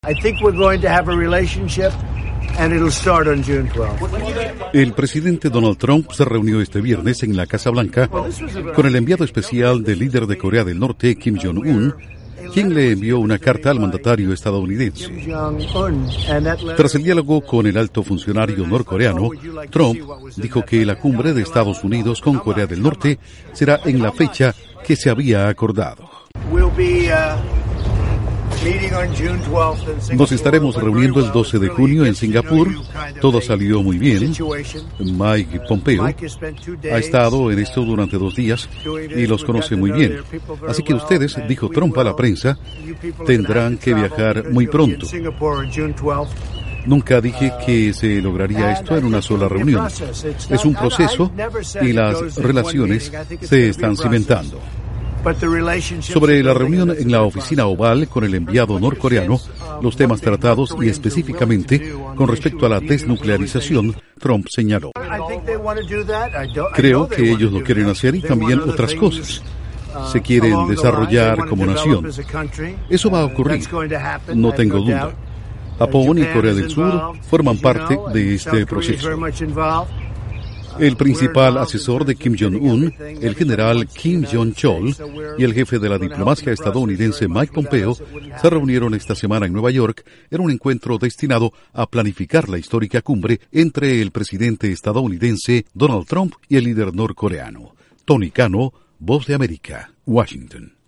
El presidente Donald Trump se reunió este viernes en la Casa Blanca con el enviado especial del líder de Corea del Norte, Kim Jong-un, quien le envió una carta al mandatario estadounidense. Tras el diálogo con el alto funcionario norcoreano, Trump dijo que la cumbre de Estados Unidos con Corea del Norte será en la fecha que se había acordado. Nos estaremos reuniendo el 12 de junio en Singapur. Todo salió muy bien. Mike Pompeo ha estado en esto durante 2 días y los conoce muy bien. Así que ustedes, dijo Trump a la prensa, tendrán que viajar muy pronto. Nunca dije que se lograría esto en una sola reunión. Es un proceso y las relaciones se están cimentando. Sobre la reunión en la oficina oval con el enviado norcoreano, los temas tratados y específicamente con respecto a la desnuclearización, Trump señaló: creo que ellos lo quieren hacer y también otras cosas. Se quieren desarrollar como nación. Eso va a ocurrir, no tengo duda. Japón y Corea del Sur forman parte de este proceso. El principal asesor de Kim Jong-un, el general Kim Jong-chol, y el jefe de la diplomacia estadounidense Mike Pompeo se reunieron esta semana en Nueva York en un encuentro destinado a planificar la histórica cumbre entre el presidente estadounidense Donald Trump y el líder norcoreano. Tony Cano, Voz de América, Washington.